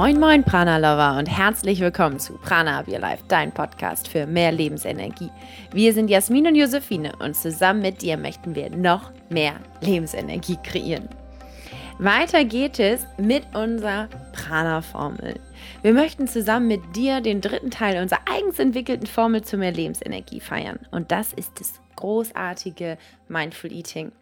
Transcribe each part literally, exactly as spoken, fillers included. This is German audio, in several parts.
Moin moin Prana-Lover und herzlich willkommen zu Prana Up Your Life, dein Podcast für mehr Lebensenergie. Wir sind Jasmin und Josephine und zusammen mit dir möchten wir noch mehr Lebensenergie kreieren. Weiter geht es mit unserer Prana-Formel. Wir möchten zusammen mit dir den dritten Teil unserer eigens entwickelten Formel zu mehr Lebensenergie feiern. Und das ist das großartige Mindful Eating.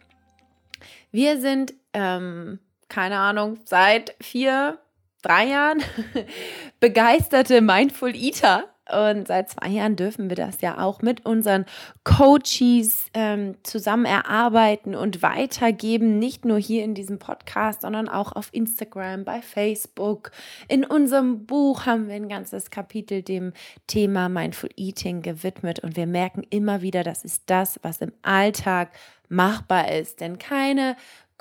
Wir sind, ähm, keine Ahnung, seit vier, drei Jahren begeisterte Mindful Eater. Und seit zwei Jahren dürfen wir das ja auch mit unseren Coaches ähm, zusammen erarbeiten und weitergeben. Nicht nur hier in diesem Podcast, sondern auch auf Instagram, bei Facebook. In unserem Buch haben wir ein ganzes Kapitel dem Thema Mindful Eating gewidmet. Und wir merken immer wieder, das ist das, was im Alltag machbar ist. Denn keine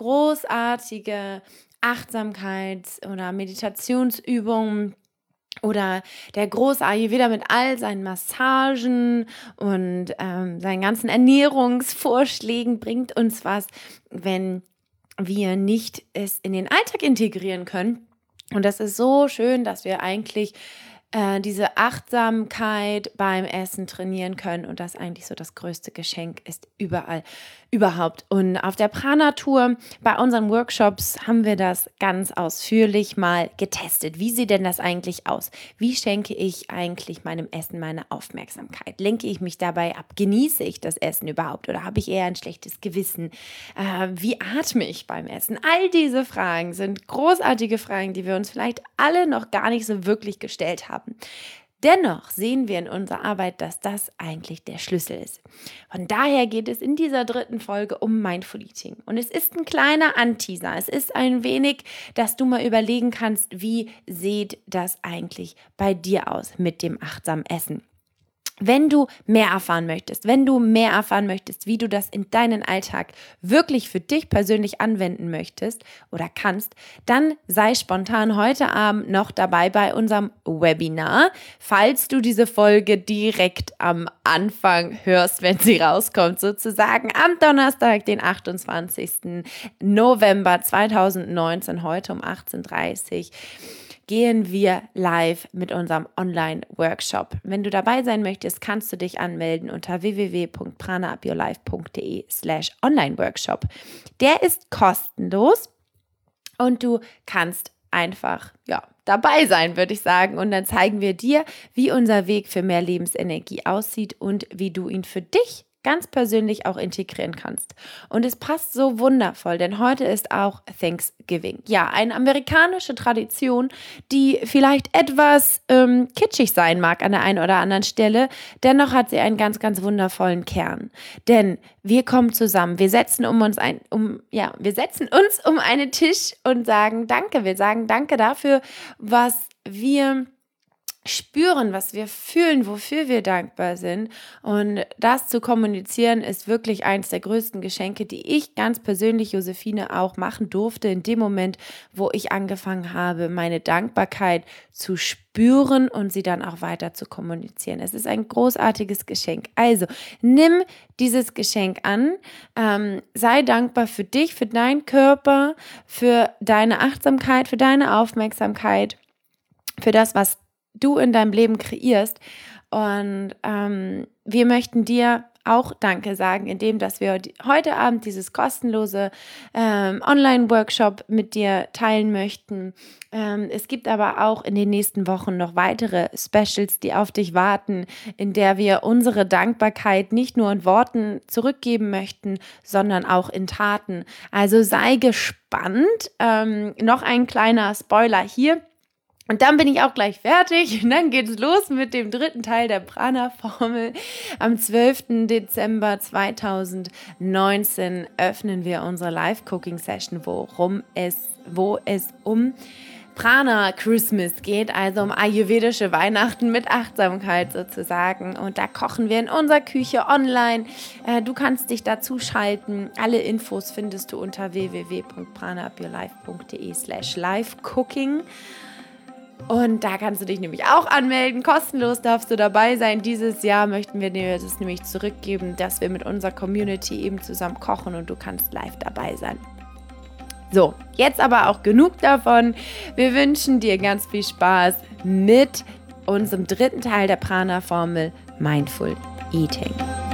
großartige Achtsamkeits- oder Meditationsübung oder der große Ayurveda mit all seinen Massagen und ähm, seinen ganzen Ernährungsvorschlägen bringt uns was, wenn wir nicht es in den Alltag integrieren können. Und das ist so schön, dass wir eigentlich äh, diese Achtsamkeit beim Essen trainieren können und das eigentlich so das größte Geschenk ist überall, überhaupt. Und auf der Prana-Tour bei unseren Workshops haben wir das ganz ausführlich mal getestet. Wie sieht denn das eigentlich aus? Wie schenke ich eigentlich meinem Essen meine Aufmerksamkeit? Lenke ich mich dabei ab? Genieße ich das Essen überhaupt oder habe ich eher ein schlechtes Gewissen? Äh, wie atme ich beim Essen? All diese Fragen sind großartige Fragen, die wir uns vielleicht alle noch gar nicht so wirklich gestellt haben. Dennoch sehen wir in unserer Arbeit, dass das eigentlich der Schlüssel ist. Von daher geht es in dieser dritten Folge um Mindful Eating. Und es ist ein kleiner Anteaser. Es ist ein wenig, dass du mal überlegen kannst, wie sieht das eigentlich bei dir aus mit dem achtsamen Essen. Wenn du mehr erfahren möchtest, wenn du mehr erfahren möchtest, wie du das in deinen Alltag wirklich für dich persönlich anwenden möchtest oder kannst, dann sei spontan heute Abend noch dabei bei unserem Webinar. Falls du diese Folge direkt am Anfang hörst, wenn sie rauskommt, sozusagen am Donnerstag, den achtundzwanzigsten November zweitausendneunzehn, heute um achtzehn Uhr dreißig, gehen wir live mit unserem Online-Workshop. Wenn du dabei sein möchtest, kannst du dich anmelden unter w w w punkt prana up your life punkt d e slash online-workshop. Der ist kostenlos und du kannst einfach ja, dabei sein, würde ich sagen. Und dann zeigen wir dir, wie unser Weg für mehr Lebensenergie aussieht und wie du ihn für dich ganz persönlich auch integrieren kannst. Und es passt so wundervoll, denn heute ist auch Thanksgiving. Ja, eine amerikanische Tradition, die vielleicht etwas ähm, kitschig sein mag an der einen oder anderen Stelle. Dennoch hat sie einen ganz, ganz wundervollen Kern. Denn wir kommen zusammen, wir setzen um uns ein, um, ja, wir setzen uns um einen Tisch und sagen Danke. Wir sagen Danke dafür, was wir spüren, was wir fühlen, wofür wir dankbar sind. Und das zu kommunizieren ist wirklich eines der größten Geschenke, die ich ganz persönlich, Josephine, auch machen durfte in dem Moment, wo ich angefangen habe, meine Dankbarkeit zu spüren und sie dann auch weiter zu kommunizieren. Es ist ein großartiges Geschenk. Also nimm dieses Geschenk an, ähm, sei dankbar für dich, für deinen Körper, für deine Achtsamkeit, für deine Aufmerksamkeit, für das, was du in deinem Leben kreierst. Und ähm, wir möchten dir auch Danke sagen, indem dass wir heute Abend dieses kostenlose ähm, Online-Workshop mit dir teilen möchten. Ähm, es gibt aber auch in den nächsten Wochen noch weitere Specials, die auf dich warten, in der wir unsere Dankbarkeit nicht nur in Worten zurückgeben möchten, sondern auch in Taten. Also sei gespannt. Ähm, noch ein kleiner Spoiler hier. Und dann bin ich auch gleich fertig und dann geht es los mit dem dritten Teil der Prana-Formel. Am zwölften Dezember zweitausendneunzehn öffnen wir unsere Live-Cooking-Session, worum es, wo es um Prana Christmas geht, also um ayurvedische Weihnachten mit Achtsamkeit sozusagen. Und da kochen wir in unserer Küche online. Du kannst dich dazu schalten. Alle Infos findest du unter w w w punkt prana up your life punkt d e slash live cooking. Und da kannst du dich nämlich auch anmelden. Kostenlos darfst du dabei sein. Dieses Jahr möchten wir dir das nämlich zurückgeben, dass wir mit unserer Community eben zusammen kochen und du kannst live dabei sein. So, jetzt aber auch genug davon. Wir wünschen dir ganz viel Spaß mit unserem dritten Teil der Prana-Formel Mindful Eating.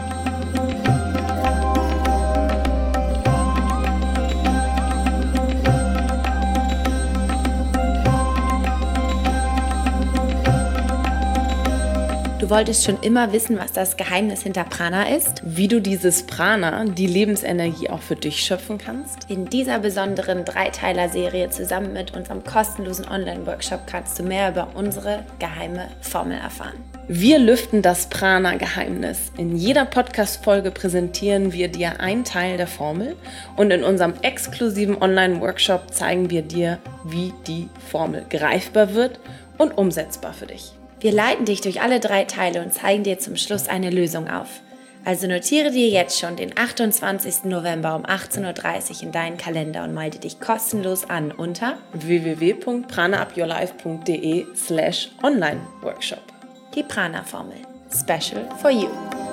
Du wolltest schon immer wissen, was das Geheimnis hinter Prana ist? Wie du dieses Prana, die Lebensenergie, auch für dich schöpfen kannst? In dieser besonderen Dreiteiler-Serie zusammen mit unserem kostenlosen Online-Workshop kannst du mehr über unsere geheime Formel erfahren. Wir lüften das Prana-Geheimnis. In jeder Podcast-Folge präsentieren wir dir einen Teil der Formel und in unserem exklusiven Online-Workshop zeigen wir dir, wie die Formel greifbar wird und umsetzbar für dich. Wir leiten dich durch alle drei Teile und zeigen dir zum Schluss eine Lösung auf. Also notiere dir jetzt schon den achtundzwanzigsten November um achtzehn Uhr dreißig in deinen Kalender und melde dich kostenlos an unter w w w punkt prana up your life punkt d e slash online workshop. Die Prana-Formel. Special for you.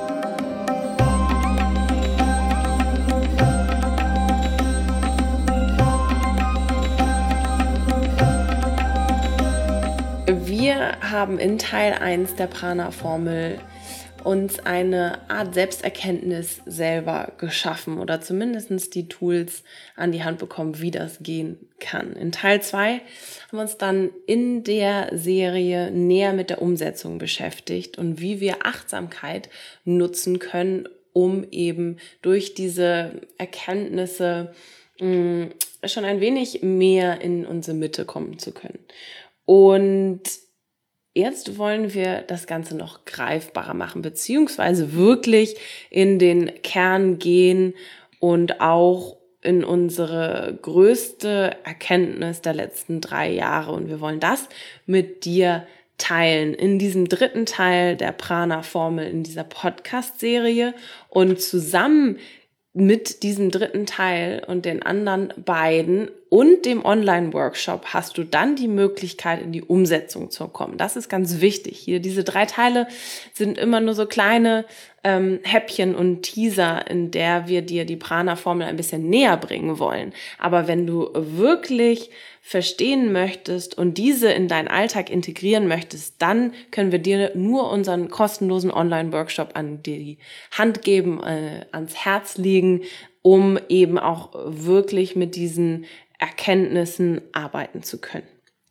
Wir haben in Teil eins der Prana-Formel uns eine Art Selbsterkenntnis selber geschaffen oder zumindest die Tools an die Hand bekommen, wie das gehen kann. In Teil zwei haben wir uns dann in der Serie näher mit der Umsetzung beschäftigt und wie wir Achtsamkeit nutzen können, um eben durch diese Erkenntnisse mh, schon ein wenig mehr in unsere Mitte kommen zu können. Und jetzt wollen wir das Ganze noch greifbarer machen, beziehungsweise wirklich in den Kern gehen und auch in unsere größte Erkenntnis der letzten drei Jahre. Und wir wollen das mit dir teilen in diesem dritten Teil der Prana-Formel in dieser Podcast-Serie. Und zusammen mit diesem dritten Teil und den anderen beiden und dem Online-Workshop hast du dann die Möglichkeit, in die Umsetzung zu kommen. Das ist ganz wichtig. Hier, diese drei Teile sind immer nur so kleine ähm, Häppchen und Teaser, in der wir dir die Prana-Formel ein bisschen näher bringen wollen. Aber wenn du wirklich verstehen möchtest und diese in deinen Alltag integrieren möchtest, dann können wir dir nur unseren kostenlosen Online-Workshop an die Hand geben, äh, ans Herz legen, um eben auch wirklich mit diesen Erkenntnissen arbeiten zu können.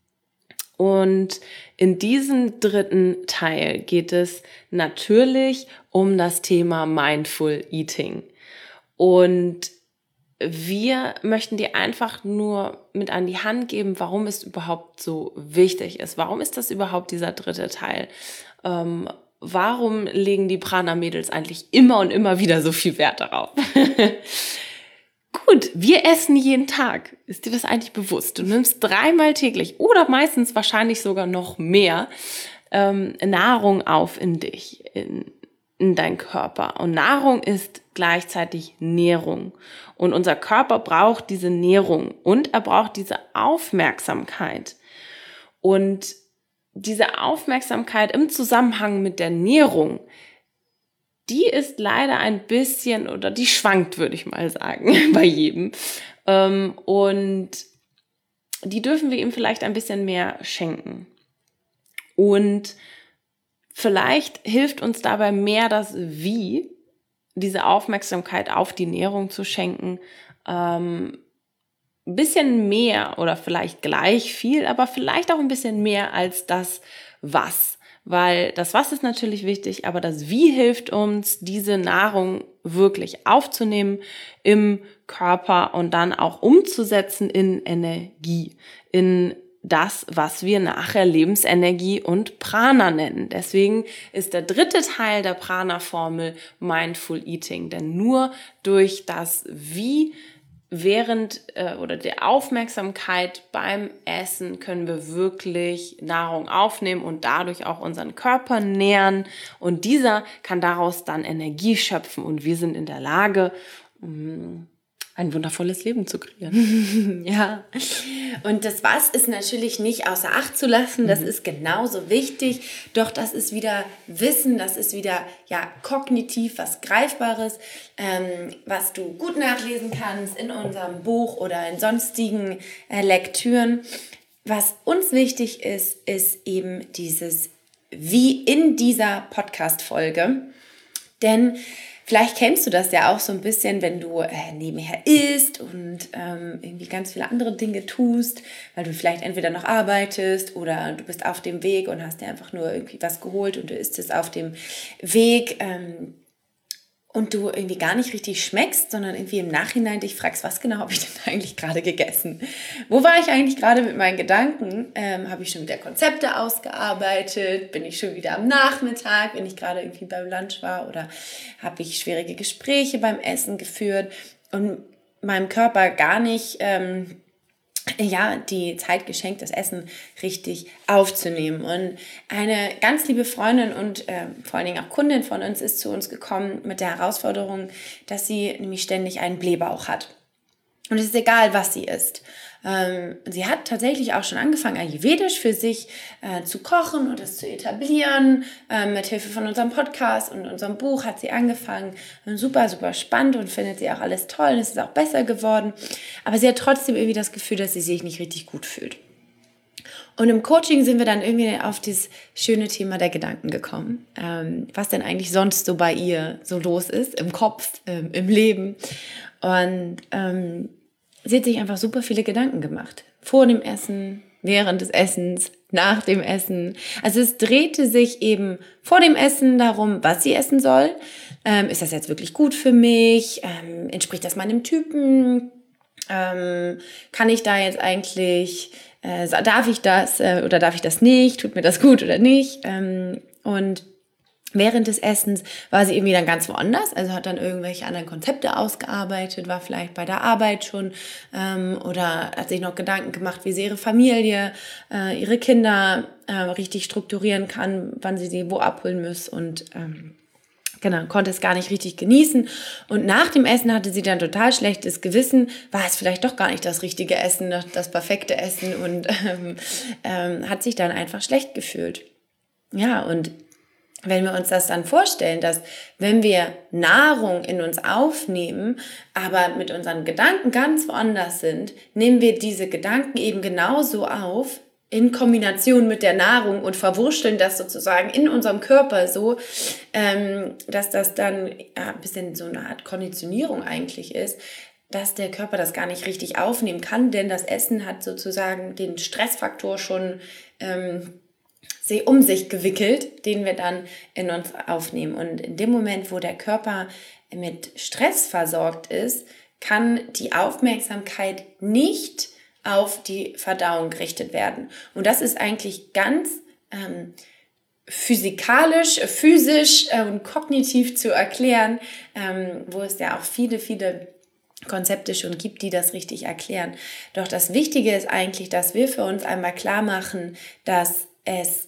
Und in diesem dritten Teil geht es natürlich um das Thema Mindful Eating. Und wir möchten dir einfach nur mit an die Hand geben, warum es überhaupt so wichtig ist. Warum ist das überhaupt dieser dritte Teil? Ähm, warum legen die Prana-Mädels eigentlich immer und immer wieder so viel Wert darauf? Gut, wir essen jeden Tag. Ist dir das eigentlich bewusst? Du nimmst dreimal täglich oder meistens wahrscheinlich sogar noch mehr ähm, Nahrung auf in dich, in, in deinen Körper. Und Nahrung ist gleichzeitig Nährung. Und unser Körper braucht diese Nährung und er braucht diese Aufmerksamkeit. Und diese Aufmerksamkeit im Zusammenhang mit der Nährung, die ist leider ein bisschen, oder die schwankt, würde ich mal sagen, bei jedem. Und die dürfen wir ihm vielleicht ein bisschen mehr schenken. Und vielleicht hilft uns dabei mehr das Wie, diese Aufmerksamkeit auf die Nährung zu schenken, ähm, ein bisschen mehr oder vielleicht gleich viel, aber vielleicht auch ein bisschen mehr als das Was. Weil das Was ist natürlich wichtig, aber das Wie hilft uns, diese Nahrung wirklich aufzunehmen im Körper und dann auch umzusetzen in Energie, in das, was wir nachher Lebensenergie und Prana nennen. Deswegen ist der dritte Teil der Prana-Formel Mindful Eating, denn nur durch das Wie während äh, oder der Aufmerksamkeit beim Essen können wir wirklich Nahrung aufnehmen und dadurch auch unseren Körper nähren und dieser kann daraus dann Energie schöpfen und wir sind in der Lage, mh, ein wundervolles Leben zu kreieren. Ja, und das Was ist natürlich nicht außer Acht zu lassen, das mhm. ist genauso wichtig, doch das ist wieder Wissen, das ist wieder ja kognitiv was Greifbares, ähm, was du gut nachlesen kannst in unserem Buch oder in sonstigen äh, Lektüren. Was uns wichtig ist, ist eben dieses Wie in dieser Podcast-Folge, denn vielleicht kennst du das ja auch so ein bisschen, wenn du äh, nebenher isst und ähm, irgendwie ganz viele andere Dinge tust, weil du vielleicht entweder noch arbeitest oder du bist auf dem Weg und hast dir einfach nur irgendwie was geholt und du isst es auf dem Weg ähm, und du irgendwie gar nicht richtig schmeckst, sondern irgendwie im Nachhinein dich fragst, was genau habe ich denn eigentlich gerade gegessen? Wo war ich eigentlich gerade mit meinen Gedanken? Ähm, habe ich schon wieder Konzepte ausgearbeitet? Bin ich schon wieder am Nachmittag, wenn ich gerade irgendwie beim Lunch war? Oder habe ich schwierige Gespräche beim Essen geführt und meinem Körper gar nicht ähm, ja, die Zeit geschenkt, das Essen richtig aufzunehmen. Und eine ganz liebe Freundin und äh, vor allen Dingen auch Kundin von uns ist zu uns gekommen mit der Herausforderung, dass sie nämlich ständig einen Blähbauch hat. Und es ist egal, was sie isst. Ähm, sie hat tatsächlich auch schon angefangen, ayurvedisch für sich äh, zu kochen und es zu etablieren. Ähm, mit Hilfe von unserem Podcast und unserem Buch hat sie angefangen. Super, super spannend und findet sie auch alles toll. Und es ist auch besser geworden. Aber sie hat trotzdem irgendwie das Gefühl, dass sie sich nicht richtig gut fühlt. Und im Coaching sind wir dann irgendwie auf dieses schöne Thema der Gedanken gekommen. Ähm, was denn eigentlich sonst so bei ihr so los ist, im Kopf, ähm, im Leben. Und ähm, sie hat sich einfach super viele Gedanken gemacht. Vor dem Essen, während des Essens, nach dem Essen. Also es drehte sich eben vor dem Essen darum, was sie essen soll. Ähm, ist das jetzt wirklich gut für mich? Ähm, entspricht das meinem Typen? Ähm, kann ich da jetzt eigentlich, äh, darf ich das äh, oder darf ich das nicht? Tut mir das gut oder nicht? Ähm, und während des Essens war sie irgendwie dann ganz woanders, also hat dann irgendwelche anderen Konzepte ausgearbeitet, war vielleicht bei der Arbeit schon ähm, oder hat sich noch Gedanken gemacht, wie sie ihre Familie, äh, ihre Kinder äh, richtig strukturieren kann, wann sie sie wo abholen muss und ähm, genau, konnte es gar nicht richtig genießen. Und nach dem Essen hatte sie dann total schlechtes Gewissen, war es vielleicht doch gar nicht das richtige Essen, das perfekte Essen und ähm, ähm, hat sich dann einfach schlecht gefühlt. Ja, und wenn wir uns das dann vorstellen, dass wenn wir Nahrung in uns aufnehmen, aber mit unseren Gedanken ganz woanders sind, nehmen wir diese Gedanken eben genauso auf in Kombination mit der Nahrung und verwurschteln das sozusagen in unserem Körper so, ähm, dass das dann ja, ein bisschen so eine Art Konditionierung eigentlich ist, dass der Körper das gar nicht richtig aufnehmen kann, denn das Essen hat sozusagen den Stressfaktor schon ähm, sie um sich gewickelt, den wir dann in uns aufnehmen. Und in dem Moment, wo der Körper mit Stress versorgt ist, kann die Aufmerksamkeit nicht auf die Verdauung gerichtet werden. Und das ist eigentlich ganz ähm, physikalisch, physisch äh, und kognitiv zu erklären, ähm, wo es ja auch viele, viele Konzepte schon gibt, die das richtig erklären. Doch das Wichtige ist eigentlich, dass wir für uns einmal klar machen, dass es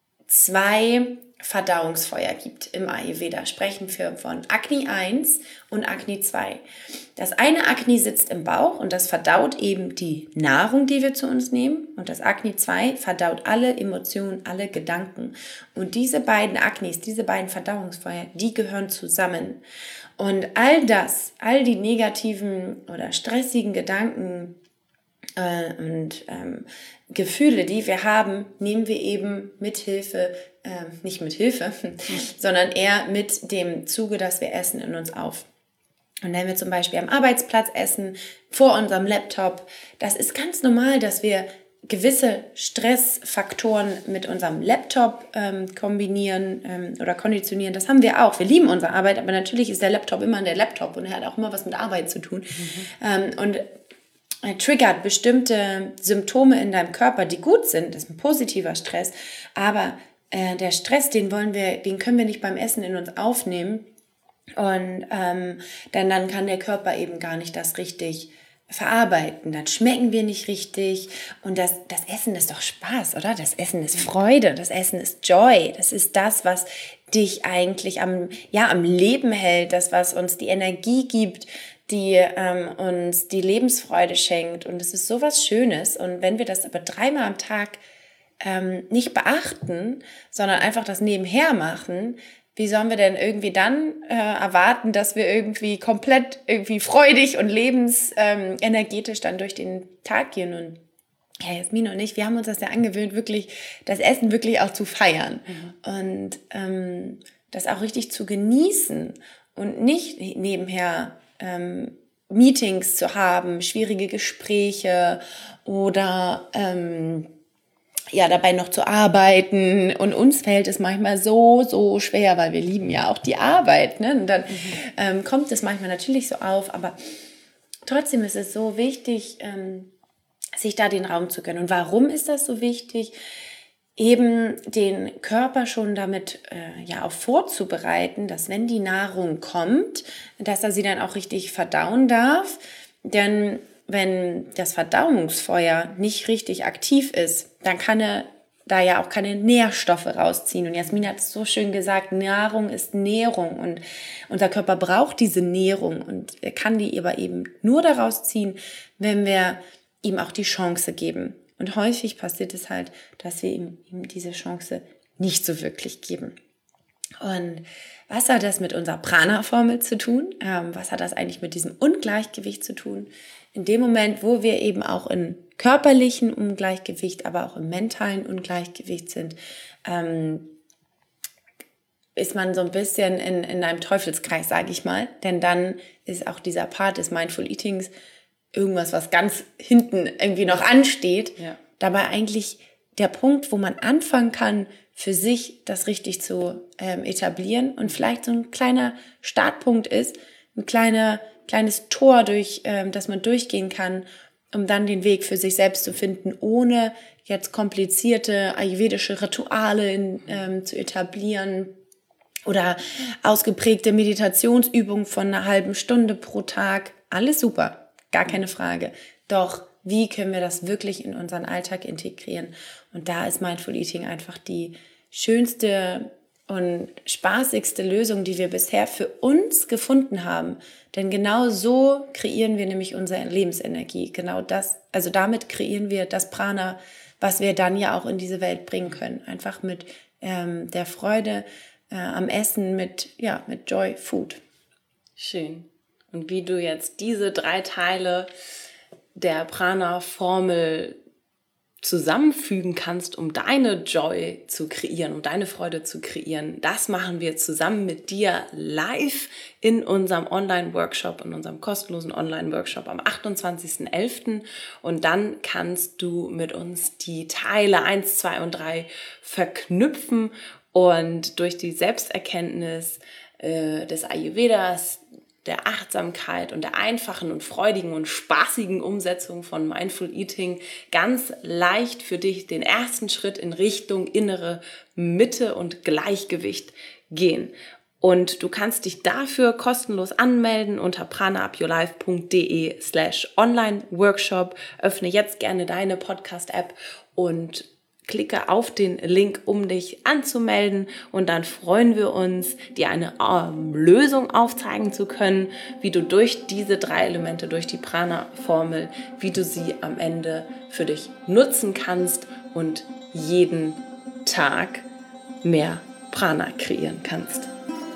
zwei Verdauungsfeuer gibt im Ayurveda. Sprechen wir von Agni eins und Agni zwei. Das eine Agni sitzt im Bauch und das verdaut eben die Nahrung, die wir zu uns nehmen. Und das Agni zwei verdaut alle Emotionen, alle Gedanken. Und diese beiden Agnis, diese beiden Verdauungsfeuer, die gehören zusammen. Und all das, all die negativen oder stressigen Gedanken äh, und ähm, Gefühle, die wir haben, nehmen wir eben mit Hilfe, äh, nicht mit Hilfe, sondern eher mit dem Zuge, dass wir essen, in uns auf. Und wenn wir zum Beispiel am Arbeitsplatz essen, vor unserem Laptop, das ist ganz normal, dass wir gewisse Stressfaktoren mit unserem Laptop ähm, kombinieren ähm, oder konditionieren. Das haben wir auch. Wir lieben unsere Arbeit, aber natürlich ist der Laptop immer der Laptop und er hat auch immer was mit Arbeit zu tun. Mhm. Ähm, und triggert bestimmte Symptome in deinem Körper, die gut sind. Das ist ein positiver Stress. Aber äh, der Stress, den wollen wir, den können wir nicht beim Essen in uns aufnehmen. Und ähm, denn dann kann der Körper eben gar nicht das richtig verarbeiten. Dann schmecken wir nicht richtig. Und das, das Essen ist doch Spaß, oder? Das Essen ist Freude. Das Essen ist Joy. Das ist das, was dich eigentlich am, ja, am Leben hält. Das, was uns die Energie gibt, die ähm, uns die Lebensfreude schenkt. Und es ist so was Schönes. Und wenn wir das aber dreimal am Tag ähm, nicht beachten, sondern einfach das nebenher machen, wie sollen wir denn irgendwie dann äh, erwarten, dass wir irgendwie komplett irgendwie freudig und lebensenergetisch dann durch den Tag gehen? Und ja, Jasmin und ich, wir haben uns das ja angewöhnt, wirklich das Essen wirklich auch zu feiern mhm. und ähm, das auch richtig zu genießen und nicht nebenher ähm, Meetings zu haben, schwierige Gespräche oder ähm, ja, dabei noch zu arbeiten. Und uns fällt es manchmal so, so schwer, weil wir lieben ja auch die Arbeit. Ne? Und dann mhm. ähm, kommt es manchmal natürlich so auf, aber trotzdem ist es so wichtig, ähm, sich da den Raum zu gönnen. Und warum ist das so wichtig? Eben den Körper schon damit äh, ja auch vorzubereiten, dass wenn die Nahrung kommt, dass er sie dann auch richtig verdauen darf. Denn wenn das Verdauungsfeuer nicht richtig aktiv ist, dann kann er da ja auch keine Nährstoffe rausziehen. Und Jasmin hat es so schön gesagt, Nahrung ist Nährung und unser Körper braucht diese Nährung und er kann die aber eben nur daraus ziehen, wenn wir ihm auch die Chance geben. Und häufig passiert es halt, dass wir ihm, ihm diese Chance nicht so wirklich geben. Und was hat das mit unserer Prana-Formel zu tun? Ähm, was hat das eigentlich mit diesem Ungleichgewicht zu tun? In dem Moment, wo wir eben auch in körperlichen Ungleichgewicht, aber auch im mentalen Ungleichgewicht sind, ähm, ist man so ein bisschen in, in einem Teufelskreis, sage ich mal. Denn dann ist auch dieser Part des Mindful Eatings irgendwas, was ganz hinten irgendwie noch ansteht. Ja. Dabei eigentlich der Punkt, wo man anfangen kann, für sich das richtig zu ähm, etablieren und vielleicht so ein kleiner Startpunkt ist, ein kleiner, kleines Tor, durch ähm, das man durchgehen kann, um dann den Weg für sich selbst zu finden, ohne jetzt komplizierte ayurvedische Rituale in, ähm, zu etablieren oder ausgeprägte Meditationsübungen von einer halben Stunde pro Tag. Alles super, gar keine Frage. Doch wie können wir das wirklich in unseren Alltag integrieren? Und da ist Mindful Eating einfach die schönste und spaßigste Lösung, die wir bisher für uns gefunden haben. Denn genau so kreieren wir nämlich unsere Lebensenergie. Genau das, also damit kreieren wir das Prana, was wir dann ja auch in diese Welt bringen können. Einfach mit ähm, der Freude äh, am Essen, mit, ja, mit Joy Food. Schön. Und wie du jetzt diese drei Teile der Prana-Formel zusammenfügen kannst, um deine Joy zu kreieren, um deine Freude zu kreieren, das machen wir zusammen mit dir live in unserem Online-Workshop, in unserem kostenlosen Online-Workshop am achtundzwanzigsten elften Und dann kannst du mit uns die Teile eins, zwei und drei verknüpfen und durch die Selbsterkenntnis äh, des Ayurvedas, der Achtsamkeit und der einfachen und freudigen und spaßigen Umsetzung von Mindful Eating ganz leicht für dich den ersten Schritt in Richtung innere Mitte und Gleichgewicht gehen. Und du kannst dich dafür kostenlos anmelden unter pranaupyourlife.de slash online workshop. Öffne jetzt gerne deine Podcast-App und klicke auf den Link, um dich anzumelden, und dann freuen wir uns, dir eine ähm, Lösung aufzeigen zu können, wie du durch diese drei Elemente, durch die Prana-Formel, wie du sie am Ende für dich nutzen kannst und jeden Tag mehr Prana kreieren kannst.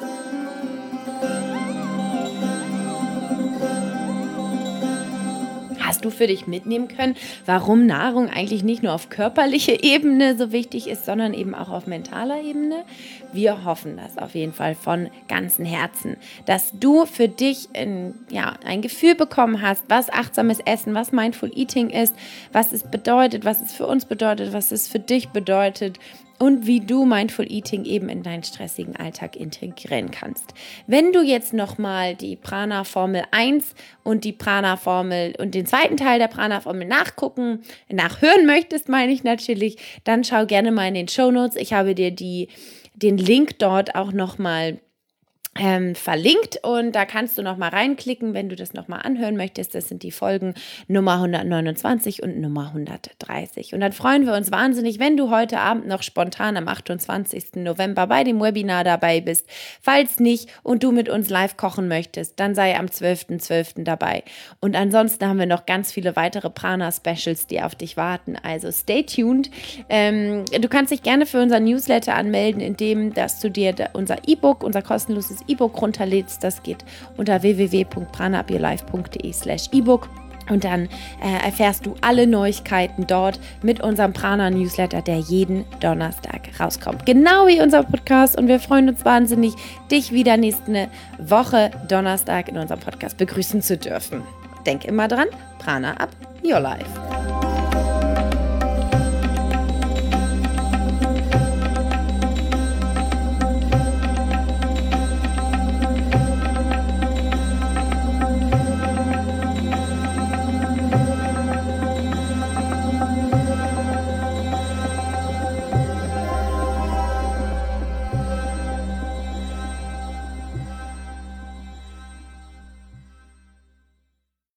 Hast du für dich mitnehmen können, warum Nahrung eigentlich nicht nur auf körperlicher Ebene so wichtig ist, sondern eben auch auf mentaler Ebene? Wir hoffen das auf jeden Fall von ganzem Herzen, dass du für dich ein, ja, ein Gefühl bekommen hast, was achtsames Essen, was Mindful Eating ist, was es bedeutet, was es für uns bedeutet, was es für dich bedeutet und wie du Mindful Eating eben in deinen stressigen Alltag integrieren kannst. Wenn du jetzt nochmal die Prana-Formel eins und die Prana-Formel und den zweiten Teil der Prana-Formel nachgucken, nachhören möchtest, meine ich natürlich, dann schau gerne mal in den Shownotes. Ich habe dir die, den Link dort auch nochmal Ähm, verlinkt und da kannst du nochmal reinklicken, wenn du das nochmal anhören möchtest. Das sind die Folgen Nummer hundertneunundzwanzig und Nummer hundertdreißig. Und dann freuen wir uns wahnsinnig, wenn du heute Abend noch spontan am achtundzwanzigsten November bei dem Webinar dabei bist. Falls nicht und du mit uns live kochen möchtest, dann sei am zwölften zwölften dabei. Und ansonsten haben wir noch ganz viele weitere Prana-Specials, die auf dich warten. Also stay tuned. Ähm, du kannst dich gerne für unser Newsletter anmelden, indem dass du dir unser E-Book, unser kostenloses E-Book runterlädst. Das geht unter w w w punkt prana up your life punkt d e slash e-book und dann äh, erfährst du alle Neuigkeiten dort mit unserem Prana-Newsletter, der jeden Donnerstag rauskommt. Genau wie unser Podcast und wir freuen uns wahnsinnig, dich wieder nächste Woche Donnerstag in unserem Podcast begrüßen zu dürfen. Denk immer dran, Prana up your life.